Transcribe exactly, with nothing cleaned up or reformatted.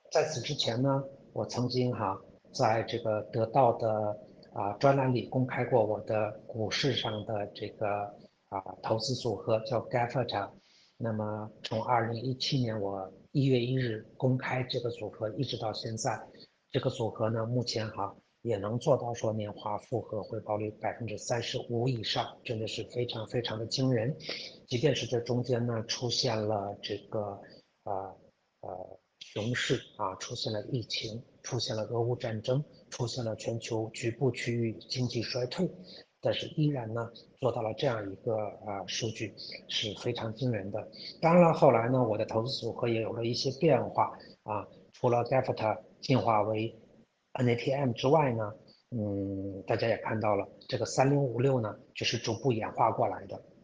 在此之前呢，我曾经哈在这个得到的啊专栏里公开过我的股市上的这个啊投资组合叫 Gaffata。那么从二零一七年我一月一日公开这个组合，一直到现在，这个组合呢目前哈也能做到说年化复合回报率百分之三十五以上，真的是非常非常的惊人。即便是这中间呢出现了这个呃呃熊市啊，出现了疫情，出现了俄乌战争，出现了全球局部区域经济衰退，但是依然呢做到了这样一个啊、呃、数据，是非常惊人的。当然了，后来呢，我的投资组合也有了一些变化啊，除了 Gaffata 进化为 N A T M 之外呢，嗯，大家也看到了，这个三零五六呢，就是逐步演化过来的。